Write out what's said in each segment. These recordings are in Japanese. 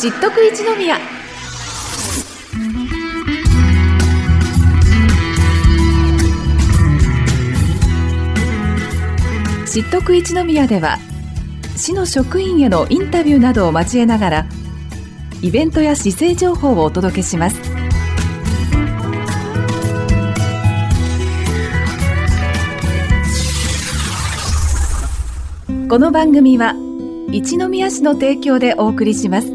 知っとく一宮。知っとく一宮では、市の職員へのインタビューなどを交えながら、イベントや市政情報をお届けします。この番組は一宮市の提供でお送りします。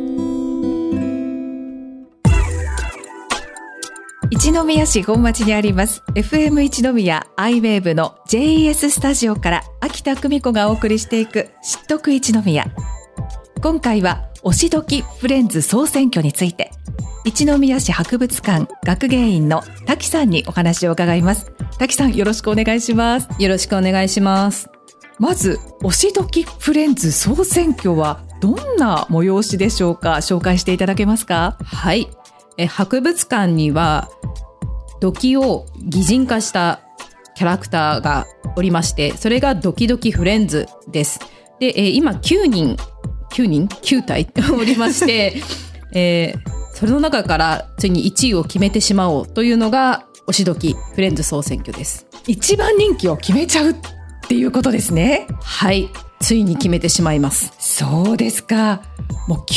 一宮市本町にあります FM 一宮アイウェーブの JES スタジオから秋田久美子がお送りしていく知っとく一宮。今回はおしどきフレンズ総選挙について、一宮市博物館学芸員の滝さんにお話を伺います。滝さん、よろしくお願いします。 よろしくお願いします。 まず、おしどきフレンズ総選挙はどんな催しでしょうか。紹介していただけますか。 はい。博物館には土器を擬人化したキャラクターがおりまして、それがドキドキフレンズです。で、今9体おりまして、それの中からついに1位を決めてしまおうというのがおしどきフレンズ総選挙です。 一番人気を決めちゃうっていうことですね。 はい、ついに決めてしまいます。 そうですか。もう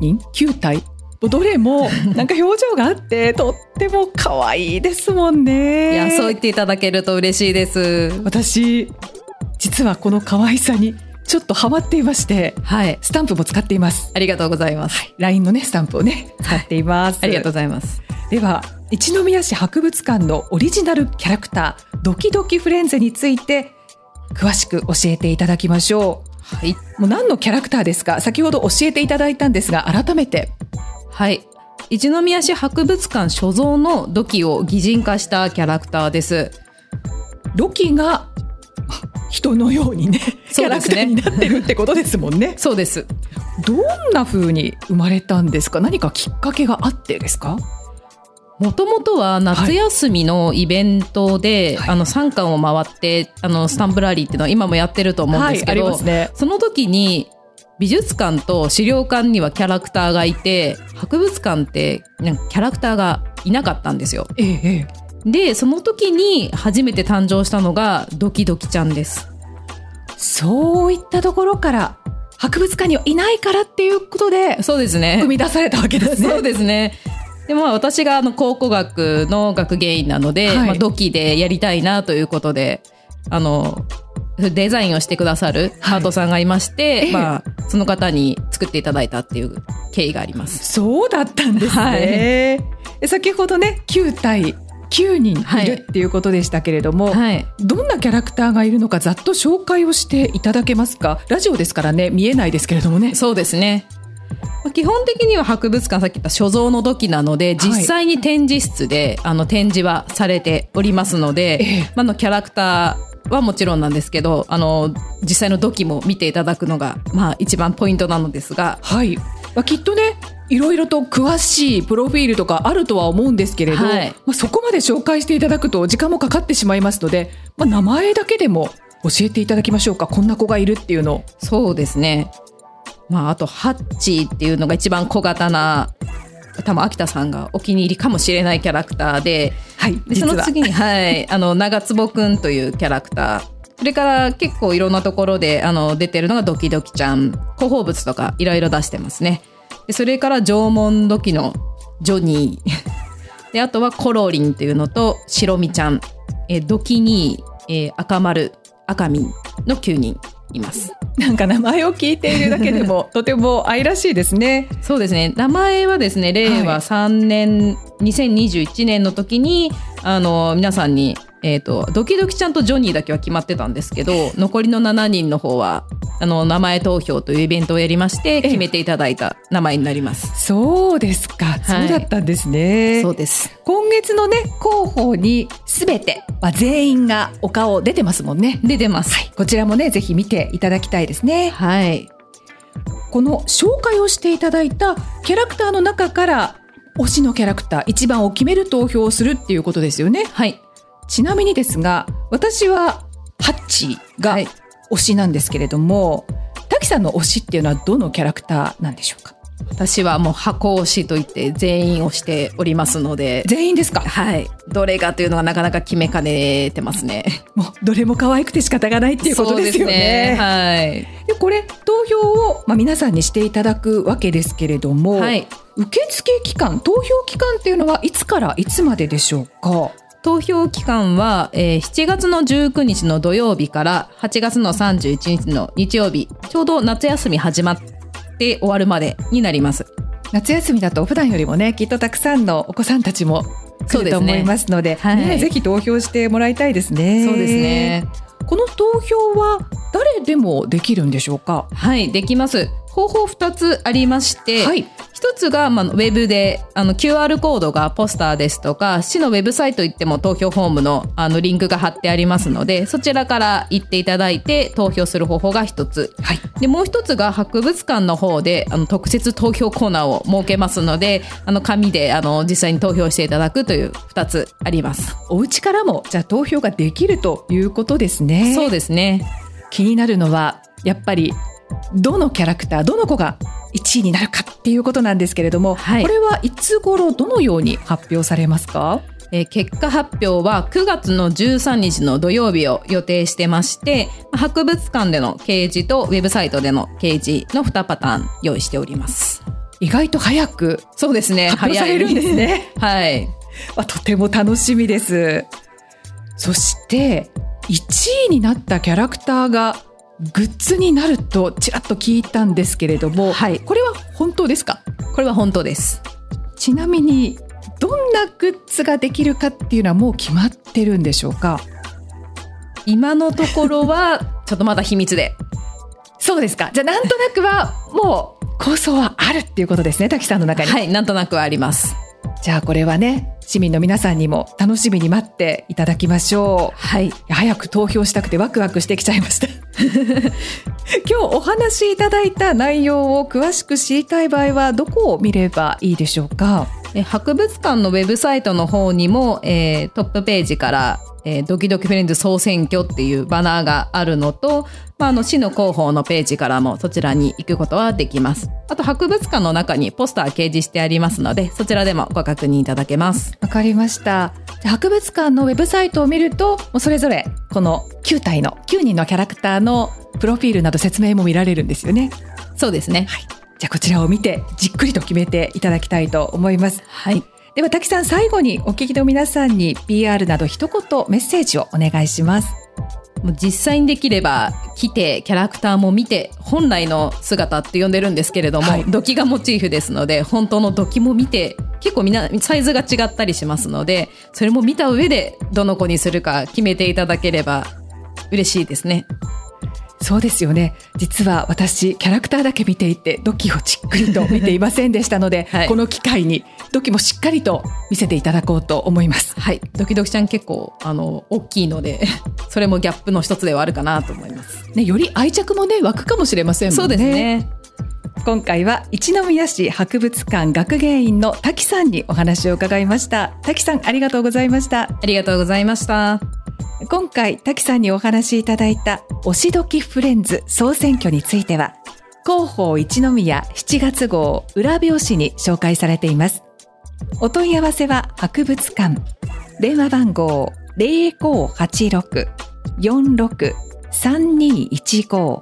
9体どれもなんか表情があってとっても可愛いですもんね。 いや、そう言っていただけると嬉しいです。 私実はこの可愛さにちょっとハマっていまして、はい、スタンプも使っています。 ありがとうございます、 はい、LINE のねスタンプをね使っています、 ありがとうございます。 では、一宮市博物館のオリジナルキャラクタードキドキフレンズについて詳しく教えていただきましょう。はい、もう何のキャラクターですか。先ほど教えていただいたんですが、改めて。 はい、一宮市博物館所蔵の土器を擬人化したキャラクターです。 土器が人のようにね、キャラクターになってるってことですもんね。 そうです。 どんな風に生まれたんですか。何かきっかけがあってですか。 もともとは夏休みのイベントで、はい、3館を回ってスタンプラリーっていうのは今もやってると思うんですけど、はい、ありますね。その時に美術館と資料館にはキャラクターがいて、博物館ってなんかキャラクターがいなかったんですよ。で、その時に初めて誕生したのがドキドキちゃんです。 そういったところから博物館にはいないからっていうことで、 そうですね、 生み出されたわけですね。 そうですね。でも私が考古学の学芸員なので、はい、土器でやりたいなということでデザインをしてくださるハートさんがいまして、その方に作っていただいたっていう経緯があります。 そうだったんですね、はい、先ほどね9人いるっていうことでしたけれども、はい、どんなキャラクターがいるのかざっと紹介をしていただけますか。ラジオですからね、見えないですけれどもね。 そうですね。基本的には博物館、さっき言った所蔵の土器なので、実際に展示室で展示はされておりますので、キャラクターはもちろんなんですけど、実際の土器も見ていただくのが、一番ポイントなのですが、はい、 きっとねいろいろと詳しいプロフィールとかあるとは思うんですけれど、はい、そこまで紹介していただくと時間もかかってしまいますので、名前だけでも教えていただきましょうか。こんな子がいるっていうのを。 そうですね、あとハッチーっていうのが一番小型な、多分秋田さんがお気に入りかもしれないキャラクターで、はい、でその次に、はい、長坪くんというキャラクター、それから結構いろんなところで出てるのがドキドキちゃん、広報物とかいろいろ出してますね。でそれから縄文土器のジョニーで、あとはコロリンというのと白身ちゃん、ドキニー、赤丸、赤ミンの9人います。 なんか名前を聞いているだけでもとても愛らしいですね。 そうですね。名前はですね、令和3年、2021年の時に皆さんに、ドキドキちゃんとジョニーだけは決まってたんですけど、残りの7人の方は名前投票というイベントをやりまして決めていただいた名前になります。 そうですか、はい、そうだったんですね。 そうです。 今月のね広報に全て、全員がお顔出てますもんね。 出てます、はい、 こちらもねぜひ見ていただきたいですね。 はい。 この紹介をしていただいたキャラクターの中から推しのキャラクター一番を決める投票をするっていうことですよね。 はい。 ちなみにですが、私はハッチが、はい、推しなんですけれども、滝さんの推しっていうのはどのキャラクターなんでしょうか？ 私はもう箱推しといって全員をしておりますので。 全員ですか？ はい。どれがというのはなかなか決めかねてますね。 もうどれも可愛くて仕方がないっていうことですよね。 はい。 でこれ投票を、皆さんにしていただくわけですけれども、はい、受付期間、投票期間っていうのはいつからいつまででしょうか？ 投票期間は、7月の19日の土曜日から8月の31日の日曜日、ちょうど夏休み始まって終わるまでになります。 夏休みだと普段よりもね、きっとたくさんのお子さんたちも来ると思いますので、ぜひ投票してもらいたいですね。 そうですね。 この投票は誰でもできるんでしょうか？ はい、できます。方法2つありまして、はい、1つが、ウェブでQR コードがポスターですとか、市のウェブサイト行っても投票フォームのリンクが貼ってありますので、そちらから行っていただいて投票する方法が1つ、はい、でもう1つが博物館の方で特設投票コーナーを設けますので、紙で実際に投票していただくという2つあります。 お家からもじゃあ投票ができるということですね。 そうですね。 気になるのはやっぱりどのキャラクター、どの子が1位になるかっていうことなんですけれども、はい、これはいつ頃どのように発表されますか？ 結果発表は9月の13日の土曜日を予定してまして、博物館での掲示とウェブサイトでの掲示の2パターン用意しております。 意外と早く、 そうですね、 発表されるんですね。 はい、 とても楽しみです。そして1位になったキャラクターがグッズになるとちらっと聞いたんですけれども、はい、これは本当ですか？ これは本当です。 ちなみにどんなグッズができるかっていうのはもう決まってるんでしょうか？ 今のところはちょっとまだ秘密で。 そうですか。じゃあなんとなくはもう構想はあるっていうことですね、滝さんの中に。 はい、なんとなくはあります。 じゃあこれはね、市民の皆さんにも楽しみに待っていただきましょう。はい、早く投票したくてワクワクしてきちゃいました今日お話しいただいた内容を詳しく知りたい場合はどこを見ればいいでしょうか？ 博物館のウェブサイトの方にも、トップページからドキドキフレンズ総選挙っていうバナーがあるのと、市の広報のページからもそちらに行くことはできます。あと博物館の中にポスター掲示してありますので、そちらでもご確認いただけます。 わかりました。博物館のウェブサイトを見ると、それぞれこの9人のキャラクターのプロフィールなど説明も見られるんですよね。 そうですね。 はい、じゃあこちらを見てじっくりと決めていただきたいと思います。 はい。 では滝さん、最後にお聞きの皆さんに PR など一言メッセージをお願いします。 もう実際にできれば来てキャラクターも見て、本来の姿って呼んでるんですけれども、はい、土器がモチーフですので本当の土器も見て、結構みんなサイズが違ったりしますので、それも見た上でどの子にするか決めていただければ嬉しいですね。 そうですよね。実は私キャラクターだけ見ていて土器をじっくりと見ていませんでしたので、はい、この機会に土器もしっかりと見せていただこうと思います。 はい、ドキドキちゃん結構大きいのでそれもギャップの一つではあるかなと思います、 ね、より愛着もね湧くかもしれませんもんね。 そうですね。 今回は一宮市博物館学芸員の滝さんにお話を伺いました。滝さん、ありがとうございました。 ありがとうございました。 今回滝さんにお話いただいたおしどきフレンズ総選挙については、広報一宮7月号裏表紙に紹介されています。お問い合わせは博物館、電話番号 0586-46-3215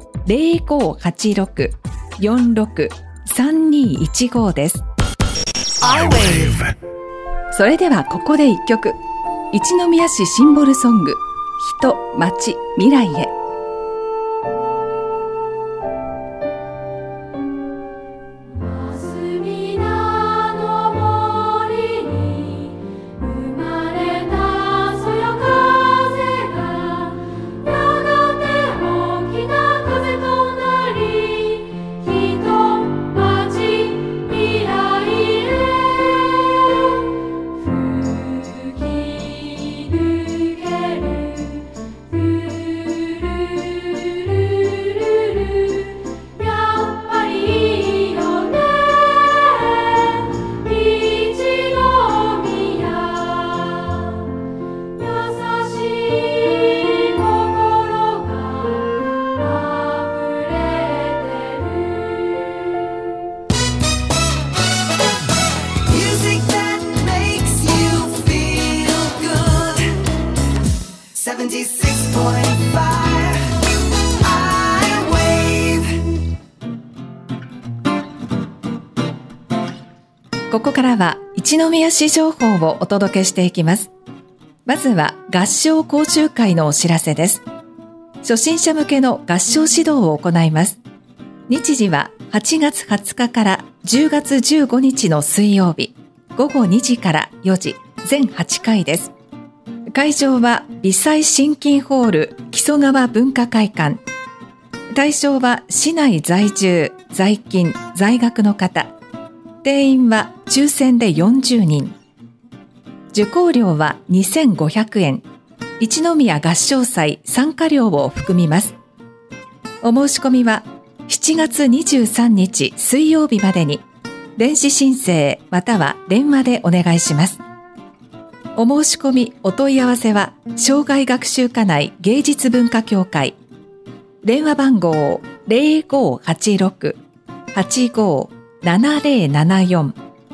0586-46-3215 です。それではここで一曲、一宮市シンボルソング、人、町、未来へ。 ここからは一宮市情報をお届けしていきます。まずは合唱講習会のお知らせです。初心者向けの合唱指導を行います。日時は8月20日から10月15日の水曜日、午後2時から4時、全8回です。会場は微細心筋ホール木曽川文化会館。対象は市内在住、在勤、在学の方。定員は抽選で40人。受講料は2500円。一宮合唱祭参加料を含みます。お申し込みは7月23日水曜日までに電子申請または電話でお願いします。お申し込みお問い合わせは障害学習課内芸術文化協会電話番号 0586-857074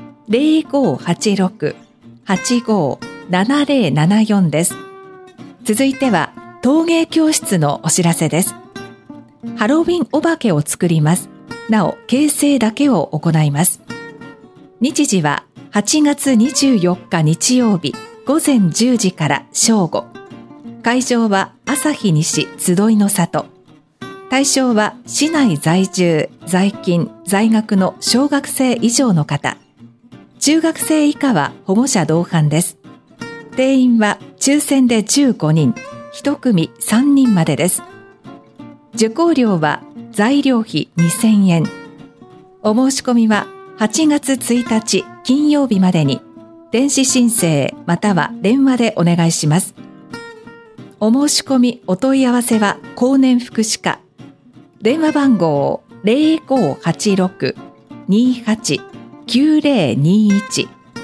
0586-857074 です。続いては陶芸教室のお知らせです。ハロウィンお化けを作ります。なお形成だけを行います。日時は8月24日日曜日午前10時から正午。会場は朝日西集いの里。対象は市内在住、在勤、在学の小学生以上の方。中学生以下は保護者同伴です。定員は抽選で15人、1組3人までです。受講料は材料費2000円。お申し込みは8月1日金曜日までに電子申請または電話でお願いします。お申し込みお問い合わせは高年福祉課電話番号 0586-289021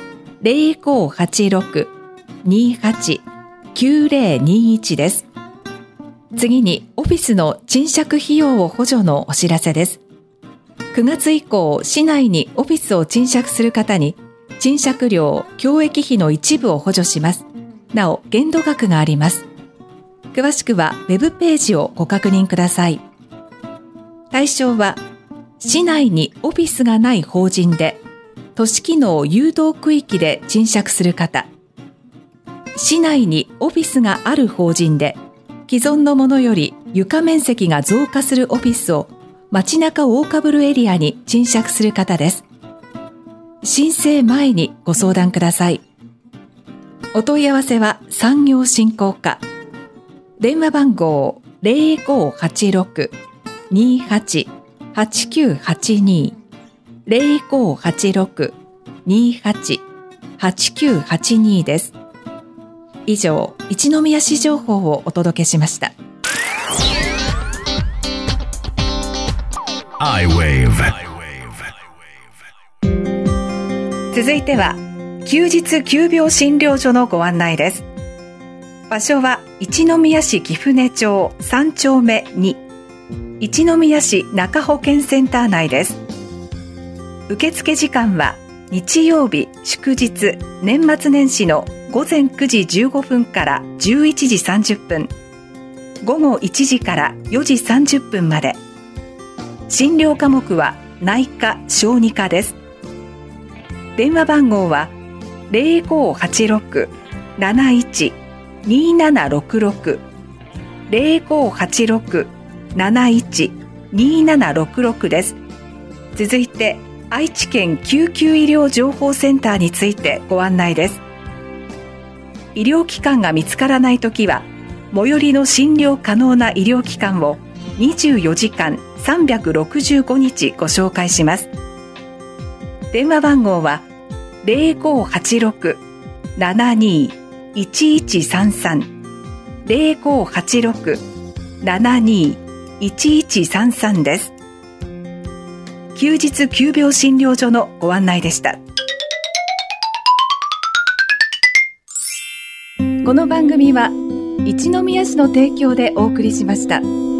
0586-289021 です。次にオフィスの賃借費用を補助のお知らせです。9月以降、市内にオフィスを賃借する方に賃借料、教育費の一部を補助します。なお、限度額があります。詳しくはウェブページをご確認ください。対象は、市内にオフィスがない法人で、都市機能誘導区域で賃借する方、市内にオフィスがある法人で、既存のものより床面積が増加するオフィスを街中大かぶるエリアに賃借する方です。申請前にご相談ください。お問い合わせは産業振興課。電話番号 0586-288982 0586-288982 です。以上、一宮市情報をお届けしました。 iWave。 続いては休日急病診療所のご案内です。場所は一宮市貴船町3丁目2一宮市中保健センター内です。受付時間は日曜日祝日年末年始の午前9時15分から11時30分午後1時から4時30分まで。診療科目は内科・小児科です。電話番号は 0586-712766 0586-712766 です。続いて愛知県救急医療情報センターについてご案内です。医療機関が見つからないときは最寄りの診療可能な医療機関を24時間365日ご紹介します。電話番号は 0586-721133 0586-721133 です。休日急病診療所のご案内でした。この番組は一宮市の提供でお送りしました。